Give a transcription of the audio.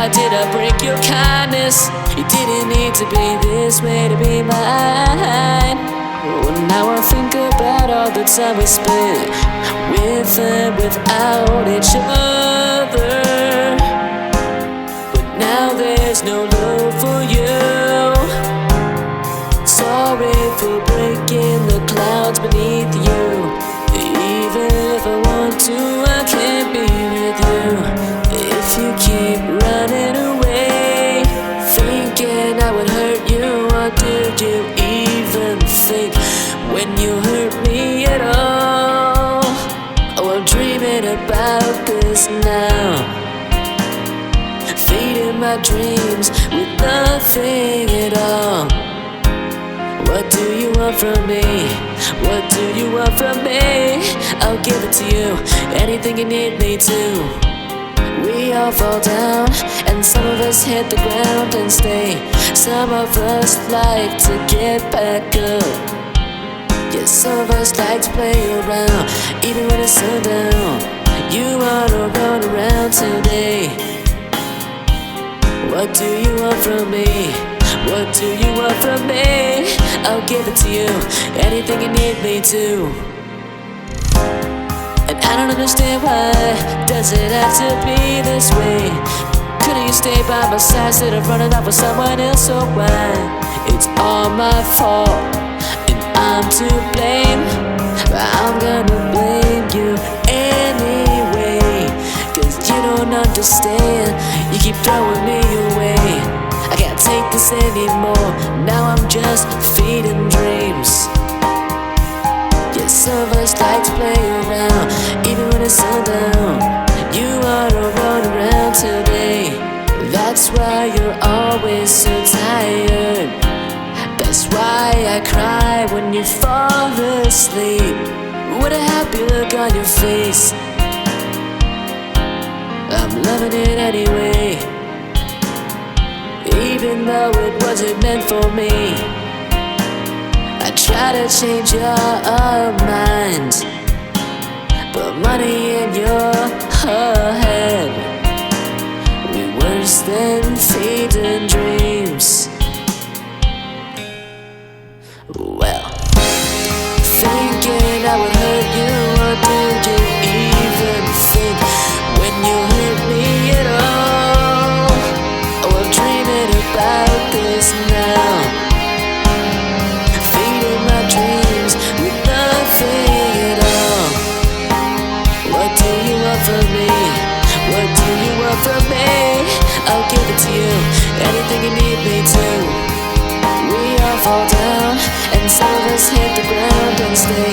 Why did I break your kindness? You didn't need to be this way to be mine. Well, now I think about all the time we spent with and without each other. But now there's no love for you. Sorry for breaking the clouds beneath you. Even if I want to, I can't be with you. If you keep running away, thinking I would hurt you, what did you even think when you hurt me at all? Oh, I'm dreaming about this now, feeding my dreams with nothing at all. What do you want from me? What do you want from me? I'll give it to you, anything you need me to. We all fall down, and some of us hit the ground and stay. Some of us like to get back up. Yeah, some of us like to play around, even when it's sundown. You wanna run around today. What do you want from me? What do you want from me? I'll give it to you, anything you need me to. And I don't understand why does it have to be this way? Couldn't you stay by my side instead of running off with someone else? So why? It's all my fault, and I'm to blame. But I'm gonna blame you anyway, 'cause you don't understand. You keep throwing me away. I can't take this anymore. Now I'm just feeding dreams. Yeah, some of us like to play around, even when it's sundown. You wanna run around today. That's why you're always so tired. That's why I cry when you fall asleep, with a happy look on your face. I'm loving it anyway, even though it wasn't meant for me. I try to change your mind, but money in your head, we worse than feeding dreams. Well, thinking I would hurt you, what did you even think when you hurt me at all? Oh, I'm dreaming about this now, feeding my dreams with nothing at all. What do you want from me? What do you want from me? I'll give it to you, anything you need me to. We all fall down, and some of us hit the ground and stay.